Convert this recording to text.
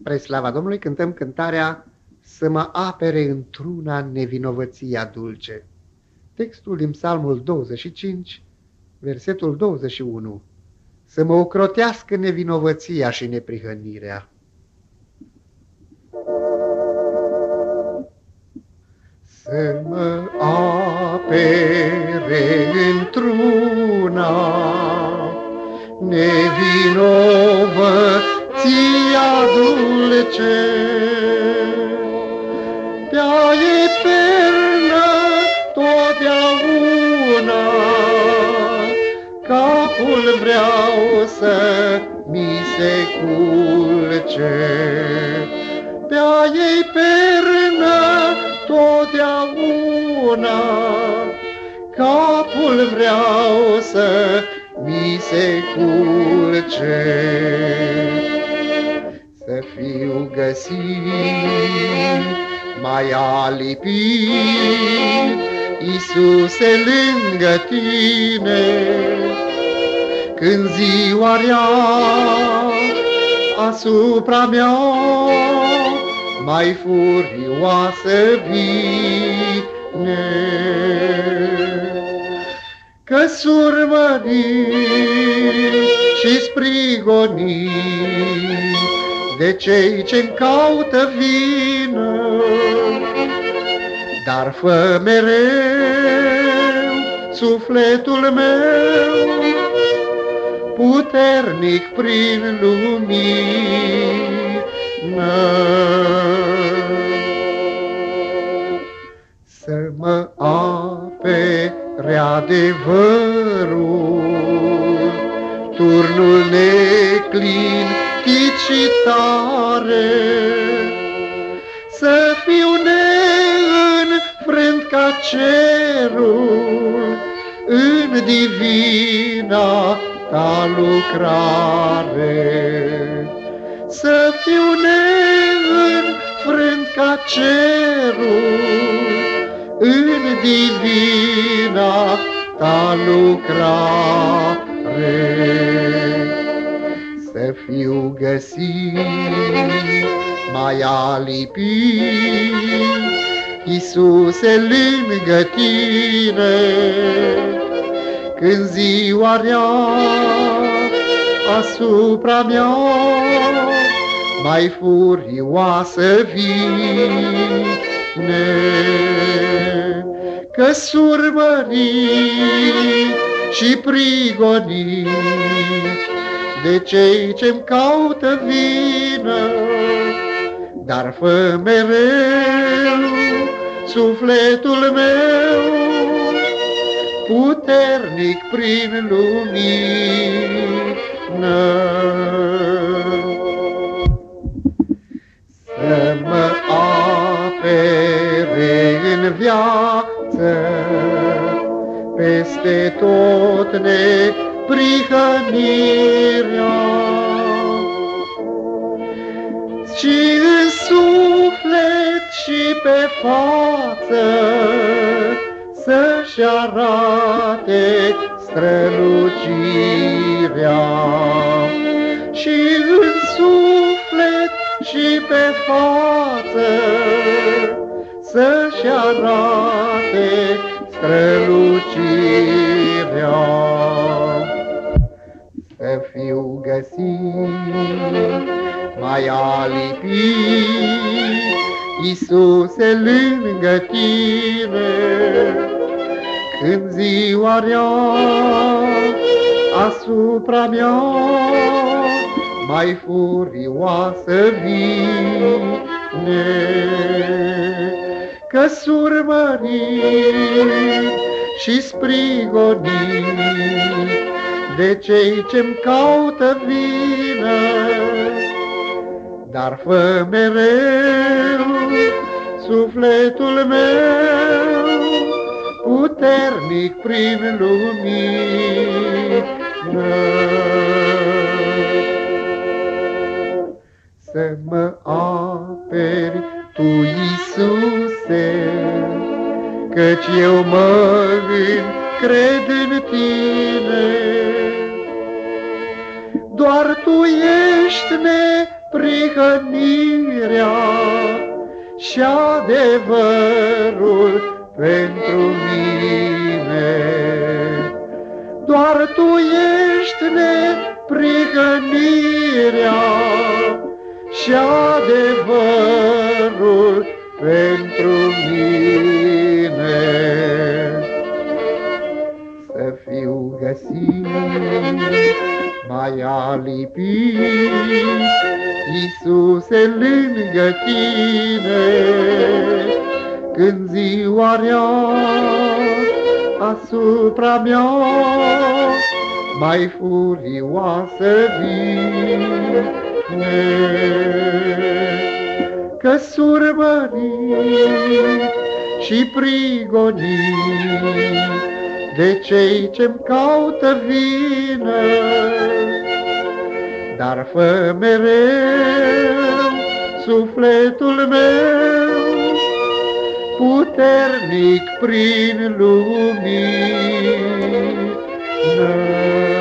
Spre slava Domnului cântăm cântarea Să mă apere într-una nevinovăția dulce. Textul din Psalmul 25, versetul 21. Să mă ocrotească nevinovăția și neprihănirea. Să mă apere într-una nevinovăția dulce, de-a eternă totdeauna, capul vreau să mi se culce. De-a eternă totdeauna, capul vreau să mi se culce. Să fiu găsit mai alipit, Iisuse, lângă Tine, când ziua rea asupra mea mai furioasă vine. Că surmărit și sprigonit de cei ce-mi caută vină, dar fă mereu sufletul meu puternic prin lumină. Să mă apere adevărul, turnul neclintit și tare, să fiu neînfrânt ca cerul în divina Ta lucrare. Să fiu neînfrânt ca cerul în divina Ta lucrare. Să fiu găsit mai alipit, Iisuse, lângă Tine, când ziua rea asupra mea mai furioasă vine. Că surmărit și prigonit de cei ce-mi caută vină, dar fă mereu sufletul meu puternic prin lumină. Să mă apere în viață peste tot neprihănirea, și în suflet și pe față să-și arate strălucirea. Și în suflet și pe față să-și arate strălucirea. Să fiu găsit mai alipit, Iisuse, lângă Tine, când ziua rea asupra mea mai furioasă vine. Că surmărit și sprigonit de cei ce-mi caută vină, dar fă mereu sufletul meu puternic prin lumină. Să mă aperi Tu, Iisuse, căci eu mă încred în Tine. Doar Tu ești prihănirea și adevărul pentru mine. Doar Tu ești neprihănirea și adevărul pentru mine. Să fiu găsit mai alipit, Iisuse, lângă Tine, când ziua rea asupra mea mai furioasă vine. Că surmărit și prigonit de cei ce-mi caută vină, dar fă mereu sufletul meu puternic prin lumină.